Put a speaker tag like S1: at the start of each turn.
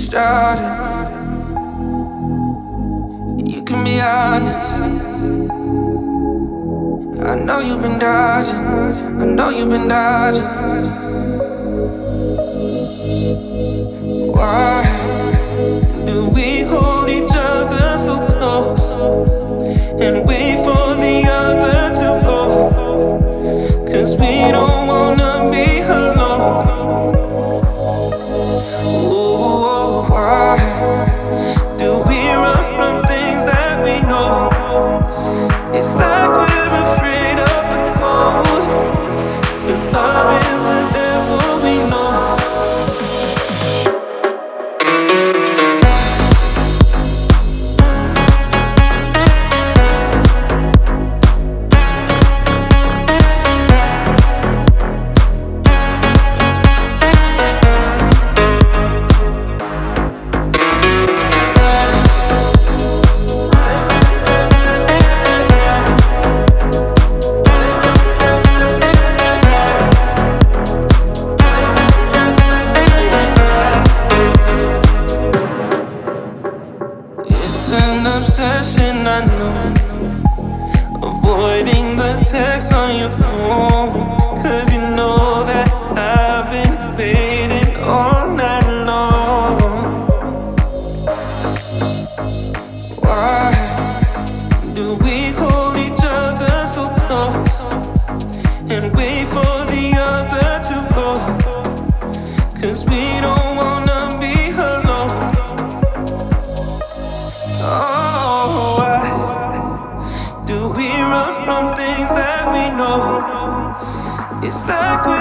S1: started. You can be honest. I know you've been dodging. I know you've been dodging. Why do we hold each other so close and wait for the other to go? 'Cause we don't wanna be alone. Oh, why do we run from things that we know? It's like we're afraid of the cold. 'Cause love is the devil we know. It's an obsession, I know. Avoiding the text on your phone. 'Cause you know that I've been waiting all night long. Why do we hold each other so close and wait for the other to go? 'Cause we don't wanna be alone. Oh, why do we run from things that we know? It's like we're